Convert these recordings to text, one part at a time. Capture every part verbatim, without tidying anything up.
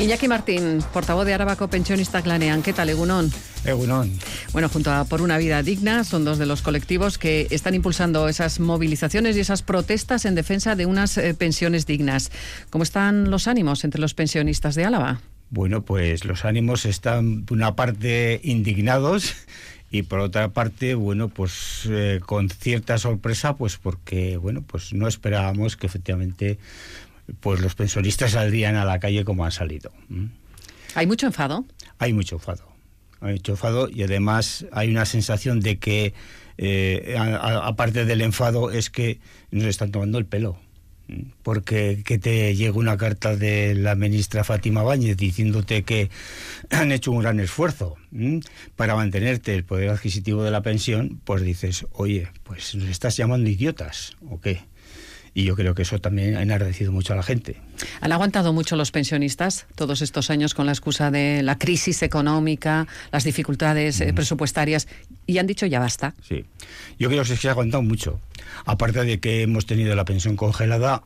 Iñaki Martín, portavoz de Arabako Pentsionistak Lanean. ¿Qué tal, Egunon? Egunon. Bueno, junto a Por una Vida Digna, son dos de los colectivos que están impulsando esas movilizaciones y esas protestas en defensa de unas eh, pensiones dignas. ¿Cómo están los ánimos entre los pensionistas de Álava? Bueno, pues los ánimos están, por una parte, indignados y por otra parte, bueno, pues eh, con cierta sorpresa, pues porque, bueno, pues no esperábamos que efectivamente pues los pensionistas saldrían a la calle como han salido. ¿Mm? ¿Hay mucho enfado? Hay mucho enfado. Hay mucho enfado y además hay una sensación de que, eh, aparte del enfado, es que nos están tomando el pelo. Porque que te llega una carta de la ministra Fátima Báñez diciéndote que han hecho un gran esfuerzo ¿m? para mantenerte el poder adquisitivo de la pensión, pues dices, oye, pues nos estás llamando idiotas, ¿o qué? Y yo creo que eso también ha enardecido mucho a la gente. ¿Han aguantado mucho los pensionistas todos estos años con la excusa de la crisis económica, las dificultades eh, presupuestarias, y han dicho ya basta? Sí, yo creo que se ha aguantado mucho. Aparte de que hemos tenido la pensión congelada,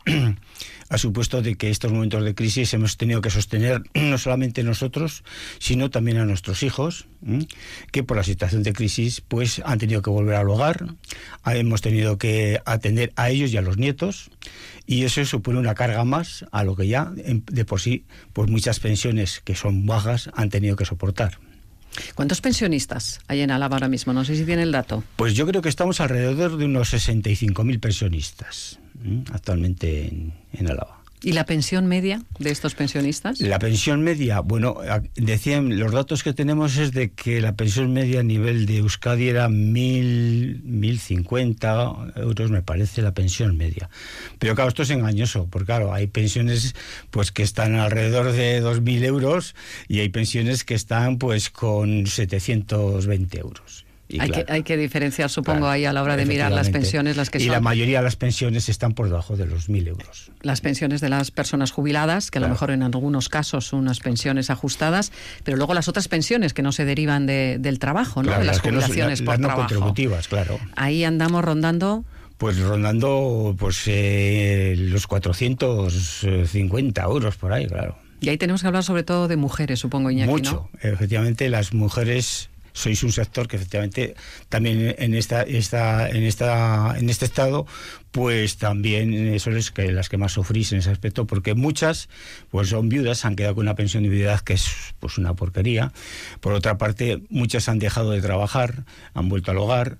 ha supuesto de que estos momentos de crisis hemos tenido que sostener no solamente nosotros, sino también a nuestros hijos, ¿eh? que por la situación de crisis pues han tenido que volver al hogar, hemos tenido que atender a ellos y a los nietos, y eso supone una carga más a lo que ya de por sí pues muchas pensiones que son bajas han tenido que soportar. ¿Cuántos pensionistas hay en Álava ahora mismo? No sé si tiene el dato. Pues yo creo que estamos alrededor de unos sesenta y cinco mil pensionistas ¿eh? actualmente en, en Álava. ¿Y la pensión media de estos pensionistas? La pensión media, bueno, decían, los datos que tenemos es de que la pensión media a nivel de Euskadi era mil, mil cincuenta euros, me parece, la pensión media. Pero claro, esto es engañoso, porque claro, hay pensiones pues que están alrededor de dos mil euros y hay pensiones que están pues con setecientos veinte euros. Y hay, claro, que, hay que diferenciar, supongo, claro, ahí a la hora de mirar las pensiones, las que y son... la mayoría de las pensiones están por debajo de los mil euros. Las pensiones de las personas jubiladas, que claro, a lo mejor en algunos casos son unas pensiones ajustadas, pero luego las otras pensiones que no se derivan de, del trabajo, ¿no? Claro, de las, las jubilaciones no, por las no trabajo. contributivas, claro. Ahí andamos rondando... Pues rondando pues eh, los cuatrocientos cincuenta euros por ahí, claro. Y ahí tenemos que hablar sobre todo de mujeres, supongo, Iñaki, Mucho, ¿no? Efectivamente, las mujeres... sois un sector que efectivamente también en esta, esta, en esta, en este estado, pues también son las que, las que más sufrís en ese aspecto, porque muchas pues son viudas, han quedado con una pensión de viudedad que es pues una porquería. Por otra parte, muchas han dejado de trabajar, han vuelto al hogar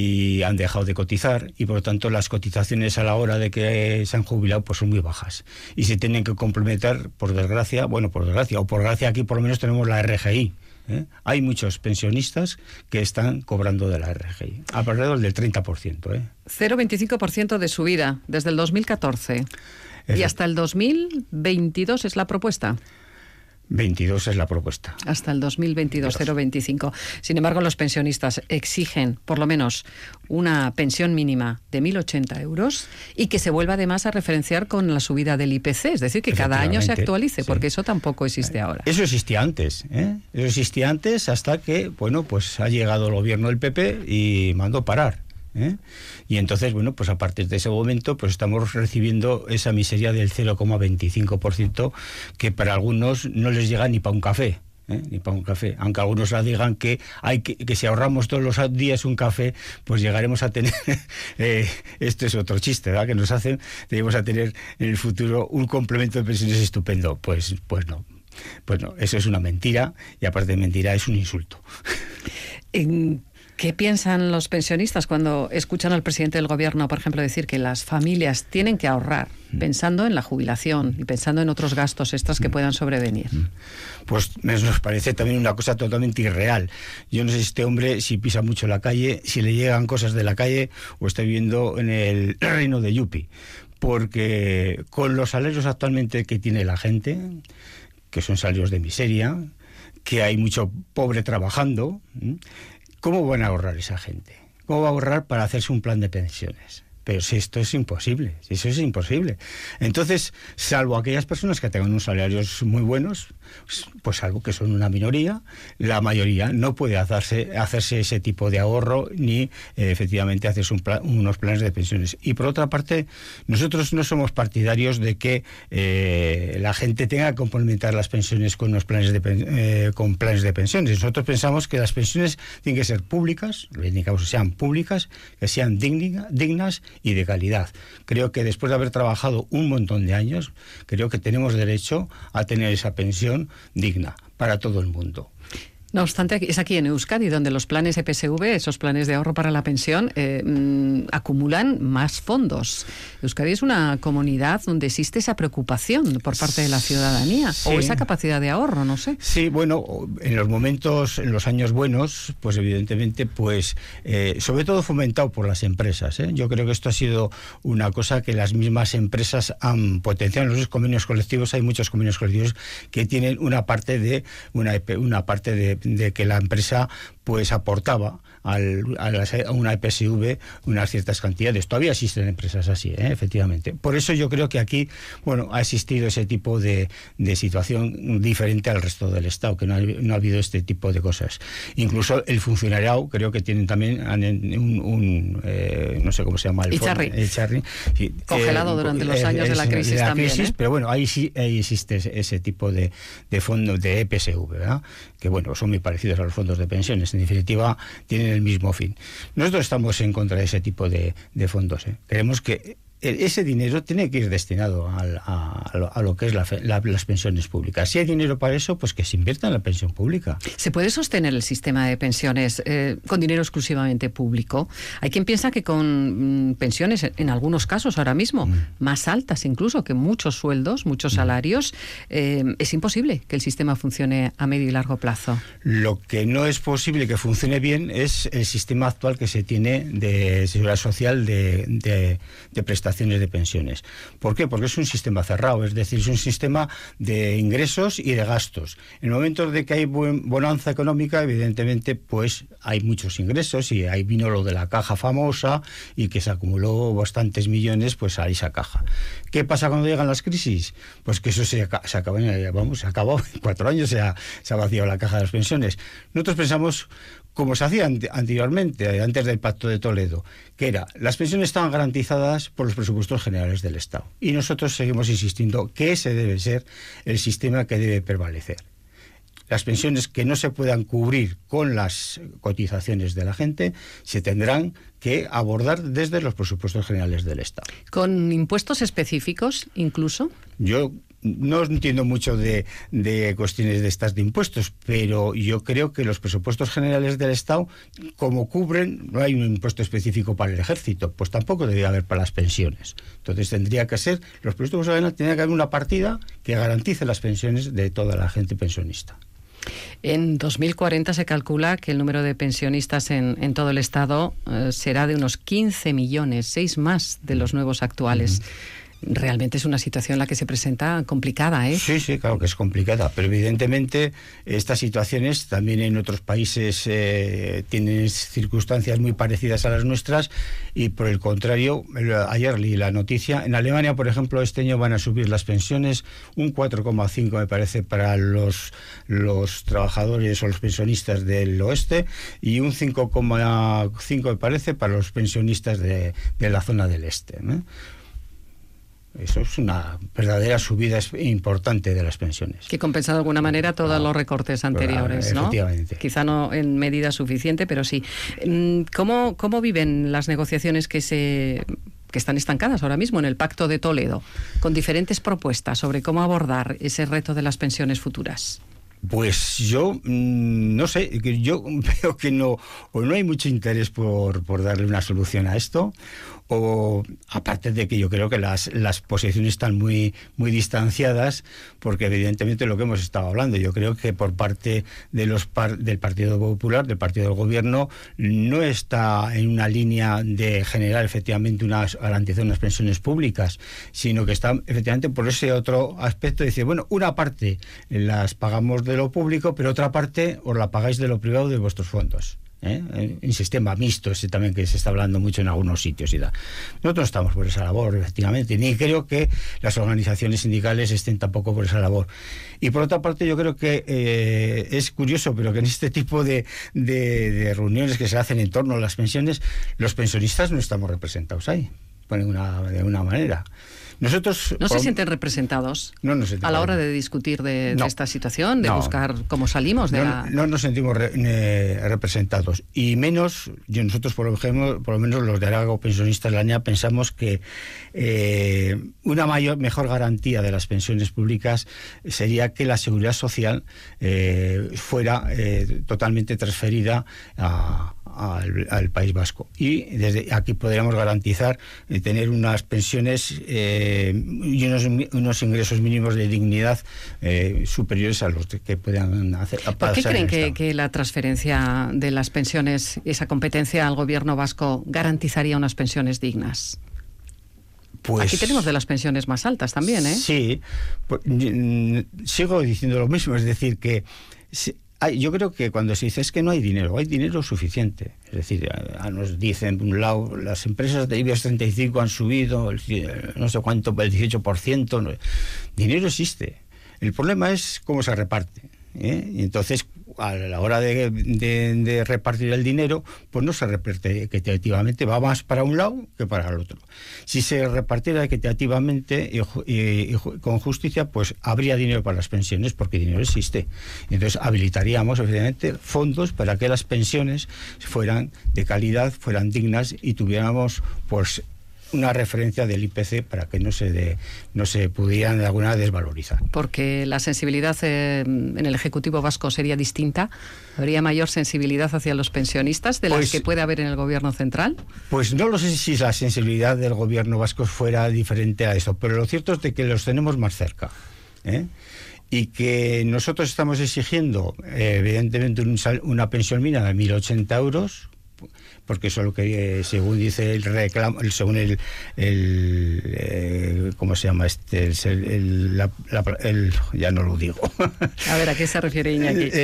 y han dejado de cotizar, y por lo tanto las cotizaciones a la hora de que se han jubilado pues son muy bajas y se tienen que complementar, por desgracia, bueno, por desgracia o por gracia, aquí por lo menos tenemos la R G I. ¿Eh? Hay muchos pensionistas que están cobrando de la R G I, alrededor del treinta por ciento. ¿eh? cero coma veinticinco por ciento de subida desde el dos mil catorce. Eso. Y hasta el dos mil veintidós es la propuesta. veintidós es la propuesta. Hasta el dos mil veintidós, cero coma veinticinco. Sin embargo, los pensionistas exigen por lo menos una pensión mínima de mil ochenta euros y que se vuelva además a referenciar con la subida del I P C, es decir, que cada año se actualice, sí. porque eso tampoco existe eh, ahora. Eso existía antes, ¿eh? Eso existía antes hasta que, bueno, pues ha llegado el gobierno del P P y mandó parar. ¿Eh? Y entonces, bueno, pues a partir de ese momento pues estamos recibiendo esa miseria del cero coma veinticinco por ciento que para algunos no les llega ni para un café. ¿Eh? Ni para un café, aunque algunos digan que hay que, que si ahorramos todos los días un café, pues llegaremos a tener eh, esto es otro chiste, ¿verdad? Que nos hacen, debemos a tener en el futuro un complemento de pensiones estupendo. Pues, pues no, pues no, eso es una mentira, y aparte de mentira es un insulto. En... ¿Qué piensan los pensionistas cuando escuchan al presidente del gobierno, por ejemplo, decir que las familias tienen que ahorrar pensando en la jubilación y pensando en otros gastos extras que puedan sobrevenir? Pues nos parece también una cosa totalmente irreal. Yo no sé si este hombre, si pisa mucho la calle, si le llegan cosas de la calle o está viviendo en el reino de Yupi. Porque con los salarios actualmente que tiene la gente, que son salarios de miseria, que hay mucho pobre trabajando, ¿cómo van a ahorrar esa gente? ¿Cómo va a ahorrar para hacerse un plan de pensiones? Pero si esto es imposible, si eso es imposible. Entonces, salvo aquellas personas que tengan unos salarios muy buenos, pues salvo que son una minoría, la mayoría no puede hacerse, hacerse ese tipo de ahorro ni eh, efectivamente hacerse un plan, unos planes de pensiones. Y por otra parte, nosotros no somos partidarios de que eh, la gente tenga que complementar las pensiones con unos planes de, eh, con planes de pensiones. Nosotros pensamos que las pensiones tienen que ser públicas, que sean públicas, que sean digna, dignas y de calidad. Creo que después de haber trabajado un montón de años, creo que tenemos derecho a tener esa pensión digna para todo el mundo. No obstante, es aquí en Euskadi donde los planes E P S V, esos planes de ahorro para la pensión, eh, mmm, acumulan más fondos. Euskadi es una comunidad donde existe esa preocupación por parte de la ciudadanía, sí. O esa capacidad de ahorro, no sé. Sí, bueno, en los momentos, en los años buenos, pues evidentemente, pues eh, sobre todo fomentado por las empresas, ¿eh? Yo creo que esto ha sido una cosa que las mismas empresas han potenciado. En los convenios colectivos hay muchos convenios colectivos que tienen una parte de una, una parte de de que la empresa pues aportaba al, a, la, a una E P S V unas ciertas cantidades. Todavía existen empresas así, ¿eh? Efectivamente. Por eso yo creo que aquí, bueno, ha existido ese tipo de, de situación diferente al resto del Estado, que no ha, no ha habido este tipo de cosas. Incluso el funcionariado, creo que tienen también un, un eh, no sé cómo se llama el Icharri. fondo, Icharri. Sí, congelado eh, durante los años eh, de la crisis, de la también, crisis, ¿eh? Pero bueno, ahí sí ahí existe ese, ese tipo de, de fondos de E P S V, ¿verdad? Que bueno, son muy parecidos a los fondos de pensiones. En definitiva, tienen el mismo fin. Nosotros estamos en contra de ese tipo de, de fondos, ¿eh? Creemos que ese dinero tiene que ir destinado a, a, a, lo, a lo que es la, la, las pensiones públicas. Si hay dinero para eso, pues que se invierta en la pensión pública. ¿Se puede sostener el sistema de pensiones eh, con dinero exclusivamente público? Hay quien piensa que con mm, pensiones, en algunos casos ahora mismo, mm. más altas incluso que muchos sueldos, muchos mm. salarios, eh, es imposible que el sistema funcione a medio y largo plazo. Lo que no es posible que funcione bien es el sistema actual que se tiene de seguridad social de, de, de prestaciones de pensiones. ¿Por qué? Porque es un sistema cerrado, es decir, es un sistema de ingresos y de gastos. En el momento de que hay buen, bonanza económica, evidentemente, pues hay muchos ingresos y ahí vino lo de la caja famosa y que se acumuló bastantes millones pues a esa caja. ¿Qué pasa cuando llegan las crisis? Pues que eso se, se acaba, vamos, se acabó en cuatro años, se ha, se ha vaciado la caja de las pensiones. Nosotros pensamos, como se hacía anteriormente, antes del Pacto de Toledo, que era, las pensiones estaban garantizadas por los presupuestos generales del Estado. Y nosotros seguimos insistiendo que ese debe ser el sistema que debe prevalecer. Las pensiones que no se puedan cubrir con las cotizaciones de la gente se tendrán que abordar desde los presupuestos generales del Estado. ¿Con impuestos específicos incluso? Yo no entiendo mucho de, de cuestiones de estas de impuestos, pero yo creo que los presupuestos generales del Estado, como cubren, no hay un impuesto específico para el ejército, pues tampoco debería haber para las pensiones. Entonces tendría que ser, los presupuestos generales tendría que haber una partida que garantice las pensiones de toda la gente pensionista. En dos mil cuarenta se calcula que el número de pensionistas en, en todo el Estado eh, será de unos quince millones, seis más de los nuevos actuales. Mm. Realmente es una situación la que se presenta complicada, ¿eh? Sí, sí, claro que es complicada, pero evidentemente estas situaciones también en otros países eh, tienen circunstancias muy parecidas a las nuestras y por el contrario, ayer leí la noticia, en Alemania, por ejemplo, este año van a subir las pensiones un cuatro coma cinco me parece para los, los trabajadores o los pensionistas del oeste y un cinco coma cinco me parece para los pensionistas de, de la zona del este, ¿eh? Eso es una verdadera subida importante de las pensiones. Que compensa de alguna manera todos claro, los recortes anteriores, claro, efectivamente. ¿no? Quizá no en medida suficiente, pero sí. ¿Cómo, cómo viven las negociaciones que se... que están estancadas ahora mismo en el Pacto de Toledo, con diferentes propuestas sobre cómo abordar ese reto de las pensiones futuras? Pues yo mmm, no sé, yo veo que no, o no hay mucho interés por, por darle una solución a esto, o aparte de que yo creo que las, las posiciones están muy, muy distanciadas, porque evidentemente lo que hemos estado hablando, yo creo que por parte de los par, del Partido Popular, del Partido del Gobierno, no está en una línea de generar efectivamente unas garantización de unas pensiones públicas, sino que está efectivamente por ese otro aspecto de decir, bueno, una parte las pagamos de lo público, pero otra parte os la pagáis de lo privado de vuestros fondos. ¿eh? En sistema mixto, ese también que se está hablando mucho en algunos sitios y tal. Nosotros estamos por esa labor, efectivamente, ni creo que las organizaciones sindicales estén tampoco por esa labor. Y por otra parte, yo creo que eh, es curioso, pero que en este tipo de, de, de reuniones que se hacen en torno a las pensiones, los pensionistas no estamos representados ahí, por ninguna, de alguna manera. Nosotros, ¿No por, se sienten representados no nos sentimos a la hora de discutir de, no, de esta situación, de no, buscar cómo salimos de no, la... No nos sentimos re, eh, representados. Y menos, yo nosotros por ejemplo, por lo menos los de Aragao Pensionistas La N A, pensamos que eh, una mayor, mejor garantía de las pensiones públicas sería que la seguridad social eh, fuera eh, totalmente transferida a... Al, al País Vasco, y desde aquí podríamos garantizar eh, tener unas pensiones eh, y unos, unos ingresos mínimos de dignidad eh, superiores a los que puedan hacer. ¿Por qué creen que, que la transferencia de las pensiones, esa competencia al gobierno vasco, garantizaría unas pensiones dignas? Pues, aquí tenemos de las pensiones más altas también, ¿eh? Sí, pues, sigo diciendo lo mismo, es decir, que si, Hay, yo creo que cuando se dice es que no hay dinero, hay dinero suficiente. Es decir, a, a nos dicen, por un lado, las empresas de IBEX treinta y cinco han subido el, no sé cuánto, el dieciocho por ciento. No, dinero existe. El problema es cómo se reparte, ¿eh? Y entonces, a la hora de, de, de repartir el dinero, pues no se reparte equitativamente, va más para un lado que para el otro. Si se repartiera equitativamente y, y, y con justicia, pues habría dinero para las pensiones, porque dinero existe. Entonces habilitaríamos, evidentemente, fondos para que las pensiones fueran de calidad, fueran dignas y tuviéramos, pues, una referencia del I P C para que no se de, no se pudieran de alguna manera desvalorizar. Porque la sensibilidad eh, en el Ejecutivo vasco sería distinta. ¿Habría mayor sensibilidad hacia los pensionistas de pues, las que puede haber en el Gobierno central? Pues no lo sé si la sensibilidad del Gobierno vasco fuera diferente a eso, pero lo cierto es de que los tenemos más cerca, ¿eh? Y que nosotros estamos exigiendo, eh, evidentemente, un sal, una pensión mínima de mil ochenta euros, porque eso es lo que, eh, según dice el reclamo, el, según el, el eh, ¿cómo se llama este? El, el, la, la, el, ya no lo digo. A ver, ¿a qué se refiere Iñaki? El,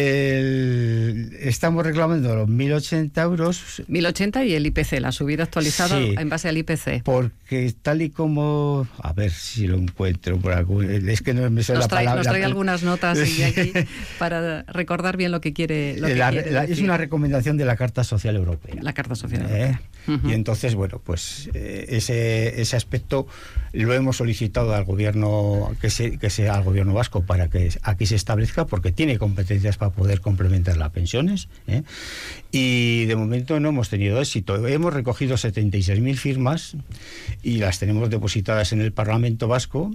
el, estamos reclamando los mil ochenta euros. mil ochenta y el I P C, la subida actualizada sí, en base al I P C. Porque tal y como, a ver si lo encuentro por algún, es que no me sé la trae, palabra. Nos trae algunas notas Iñaki para recordar bien lo que quiere. Lo que la, quiere la, es una recomendación de la Carta Social Europea. La Carta Social ¿Eh? Uh-huh. Y entonces, bueno, pues eh, ese, ese aspecto lo hemos solicitado al gobierno, que, se, que sea al gobierno vasco, para que aquí se establezca, porque tiene competencias para poder complementar las pensiones, ¿eh? Y de momento no hemos tenido éxito. Hemos recogido setenta y seis mil firmas y las tenemos depositadas en el Parlamento vasco,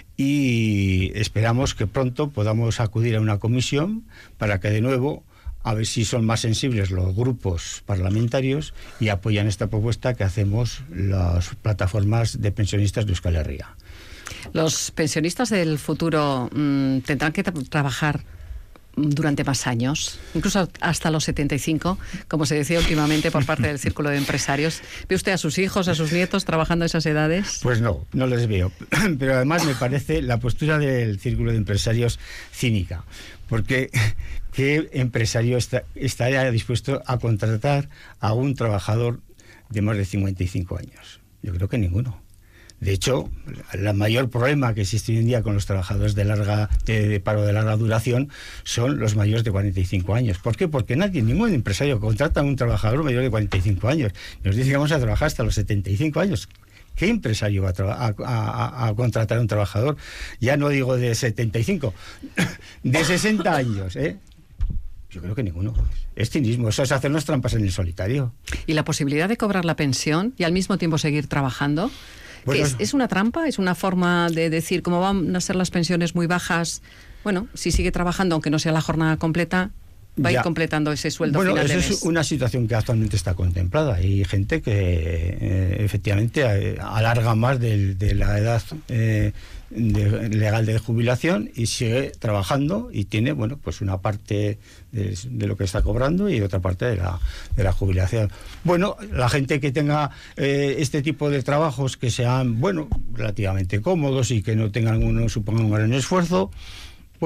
y esperamos que pronto podamos acudir a una comisión para que de nuevo a ver si son más sensibles los grupos parlamentarios y apoyan esta propuesta que hacemos las plataformas de pensionistas de Euskal Herria. Los pensionistas del futuro mmm, tendrán que tra- trabajar durante más años, incluso hasta los setenta y cinco, como se decía últimamente por parte del Círculo de Empresarios. ¿Ve usted a sus hijos, a sus nietos trabajando a esas edades? Pues no, no les veo. Pero además me parece la postura del Círculo de Empresarios cínica, porque ¿qué empresario está, estaría dispuesto a contratar a un trabajador de más de cincuenta y cinco años? Yo creo que ninguno. De hecho, el mayor problema que existe hoy en día con los trabajadores de larga de, de paro de larga duración son los mayores de cuarenta y cinco años. ¿Por qué? Porque nadie, ningún empresario contrata a un trabajador mayor de cuarenta y cinco años. Nos dice que vamos a trabajar hasta los setenta y cinco años. ¿Qué empresario va a, tra- a, a, a contratar a un trabajador? Ya no digo de setenta y cinco, de sesenta años, ¿eh? Yo creo que ninguno. Es cinismo, eso es hacernos trampas en el solitario. ¿Y la posibilidad de cobrar la pensión y al mismo tiempo seguir trabajando? Bueno, ¿Es, ¿Es una trampa? ¿Es una forma de decir, como van a ser las pensiones muy bajas, bueno, si sigue trabajando, aunque no sea la jornada completa, va ya. a ir completando ese sueldo bueno, final de mes? Bueno, esa es una situación que actualmente está contemplada. Hay gente que eh, efectivamente eh, alarga más de, de la edad eh, de, legal de jubilación y sigue trabajando y tiene, bueno, pues una parte de, de lo que está cobrando y otra parte de la, de la jubilación. Bueno, la gente que tenga eh, este tipo de trabajos que sean, bueno, relativamente cómodos y que no tengan uno, supongan un gran esfuerzo, bueno,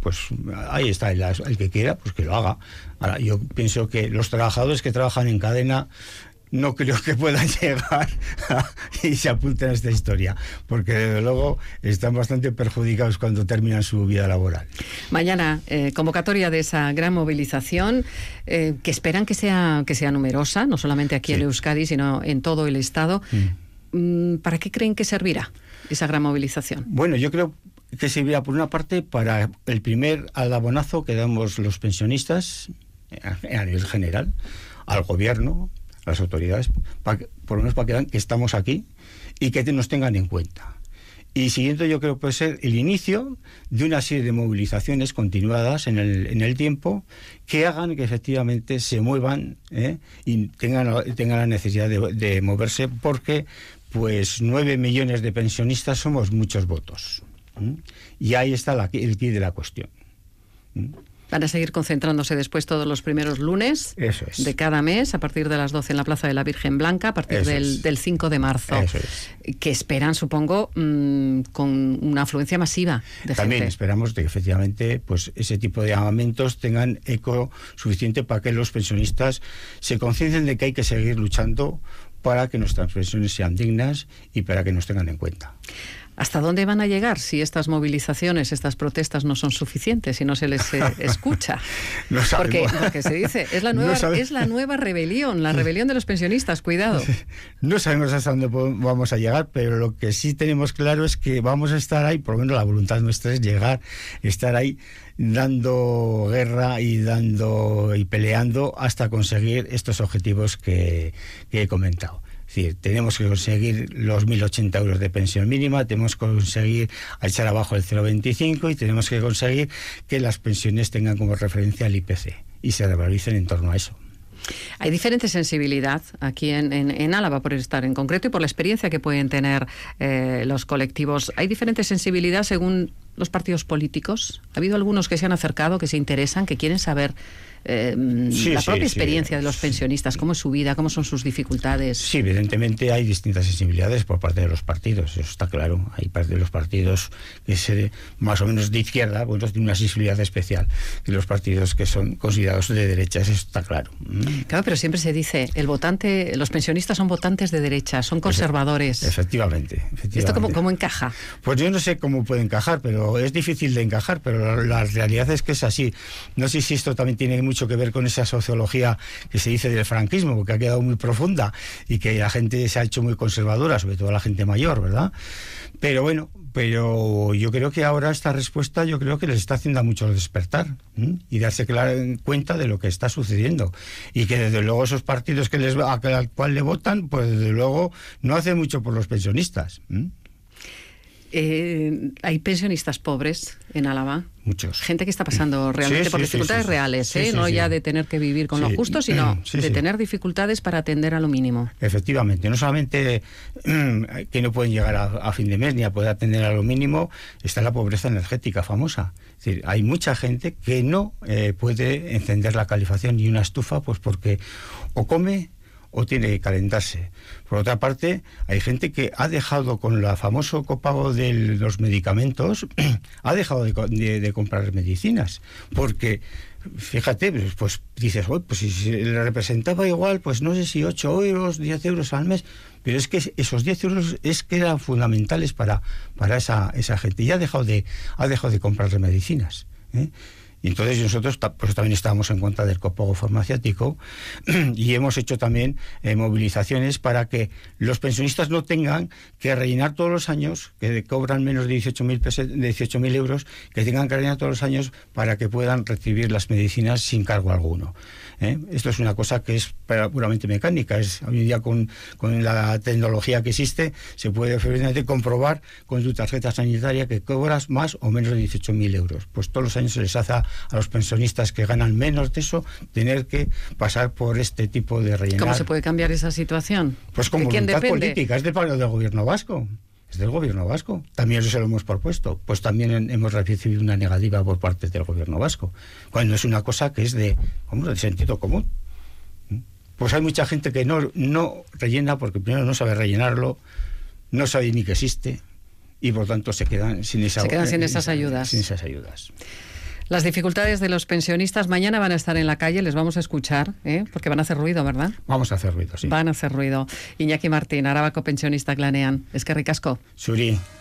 pues ahí está, el, el que quiera, pues que lo haga. Ahora, yo pienso que los trabajadores que trabajan en cadena no creo que puedan llegar a, y se apunten a esta historia, porque desde luego están bastante perjudicados cuando terminan su vida laboral. Mañana, eh, convocatoria de esa gran movilización, eh, que esperan que sea, que sea numerosa, no solamente aquí sí. en Euskadi, sino en todo el Estado. Mm. ¿Para qué creen que servirá esa gran movilización? Bueno, yo creo que servirá por una parte para el primer alabonazo que damos los pensionistas a nivel general, al gobierno, a las autoridades, para, por lo menos para que vean que estamos aquí y que nos tengan en cuenta. Y siguiente, yo creo que puede ser el inicio de una serie de movilizaciones continuadas en el, en el tiempo que hagan que efectivamente se muevan ¿eh? y tengan, tengan la necesidad de, de moverse, porque pues nueve millones de pensionistas somos muchos votos. ¿Mm? Y ahí está la, el quid de la cuestión. ¿Mm? Van a seguir concentrándose después todos los primeros lunes Eso es. de cada mes, a partir de las doce en la Plaza de la Virgen Blanca, a partir del, del cinco de marzo. Eso es. Que esperan, supongo, mmm, con una afluencia masiva de También gente. esperamos de que efectivamente pues, ese tipo de llamamientos tengan eco suficiente para que los pensionistas se conciencien de que hay que seguir luchando para que nuestras pensiones sean dignas y para que nos tengan en cuenta. ¿Hasta dónde van a llegar si estas movilizaciones, estas protestas no son suficientes, si no se les eh, escucha? No porque, porque se dice, es la, nueva, no es la nueva rebelión, la rebelión de los pensionistas, cuidado. No sabemos hasta dónde vamos a llegar, pero lo que sí tenemos claro es que vamos a estar ahí, por lo menos la voluntad nuestra es llegar, estar ahí dando guerra y dando y peleando hasta conseguir estos objetivos que, que he comentado. Es decir, tenemos que conseguir los mil ochenta euros de pensión mínima, tenemos que conseguir echar abajo el cero coma veinticinco y tenemos que conseguir que las pensiones tengan como referencia el I P C y se revaloricen en torno a eso. Hay diferente sensibilidad aquí en, en, en Álava, por estar en concreto, y por la experiencia que pueden tener eh, los colectivos. ¿Hay diferente sensibilidad según los partidos políticos? ¿Ha habido algunos que se han acercado, que se interesan, que quieren saber eh, sí, la sí, propia sí. experiencia de los pensionistas? ¿Cómo es su vida? ¿Cómo son sus dificultades? Sí, evidentemente hay distintas sensibilidades por parte de los partidos, eso está claro. Hay parte de los partidos que se más o menos de izquierda, bueno, tienen una sensibilidad especial, y los partidos que son considerados de derechas, eso está claro. Claro, pero siempre se dice, el votante, los pensionistas son votantes de derecha, son conservadores. Efectivamente. efectivamente. ¿Esto cómo, cómo encaja? Pues yo no sé cómo puede encajar, pero es difícil de encajar, pero la, la realidad es que es así. No sé si esto también tiene mucho que ver con esa sociología que se dice del franquismo, porque ha quedado muy profunda y que la gente se ha hecho muy conservadora, sobre todo la gente mayor, ¿verdad? Pero bueno, pero yo creo que ahora esta respuesta yo creo que les está haciendo a muchos despertar ¿eh? y darse clara cuenta de lo que está sucediendo, y que desde luego esos partidos que les al cual le votan, pues desde luego no hacen mucho por los pensionistas. ¿eh? Eh, ¿Hay pensionistas pobres en Álava? Muchos. Gente que está pasando realmente sí, por sí, dificultades sí, sí. reales, sí, ¿eh? sí, no sí. ya de tener que vivir con sí. lo justo, sino sí, de sí. tener dificultades para atender a lo mínimo. Efectivamente, no solamente que no pueden llegar a, a fin de mes ni a poder atender a lo mínimo, está la pobreza energética famosa. Es decir, hay mucha gente que no eh, puede encender la calefacción ni una estufa, pues porque o come o tiene que calentarse. Por otra parte, hay gente que ha dejado, con el famoso copago de los medicamentos, ha dejado de, de, de comprar medicinas, porque fíjate, pues dices, oh, pues si le representaba igual, pues no sé si ocho euros, diez euros al mes, pero es que esos diez euros es que eran fundamentales para, para esa, esa gente, y ha dejado de, ha dejado de comprarle medicinas, ¿eh? Y entonces nosotros pues, también estábamos en contra del copago farmacéutico y hemos hecho también eh, movilizaciones para que los pensionistas no tengan que rellenar todos los años, que cobran menos de dieciocho mil euros, que tengan que rellenar todos los años para que puedan recibir las medicinas sin cargo alguno. ¿Eh? Esto es una cosa que es puramente mecánica. Es, hoy en día con, con la tecnología que existe se puede efectivamente comprobar con tu tarjeta sanitaria que cobras más o menos de dieciocho mil euros. Pues todos los años se les hace a, a los pensionistas que ganan menos de eso tener que pasar por este tipo de rellenar. ¿Cómo se puede cambiar esa situación? Pues con voluntad política, es del, del gobierno vasco. Es del gobierno vasco. También eso se lo hemos propuesto. Pues también hemos recibido una negativa por parte del gobierno vasco. Cuando es una cosa que es de, hombre, de sentido común. Pues hay mucha gente que no, no rellena porque primero no sabe rellenarlo, no sabe ni que existe y por tanto se quedan sin, esa, se quedan sin eh, esas ayudas. Sin esas ayudas. Las dificultades de los pensionistas mañana van a estar en la calle, les vamos a escuchar, ¿eh? Porque van a hacer ruido, ¿verdad? Vamos a hacer ruido, sí. Van a hacer ruido. Iñaki Martín, Arabako Pentsionista Lanean. Eskerrik asko. Zuri.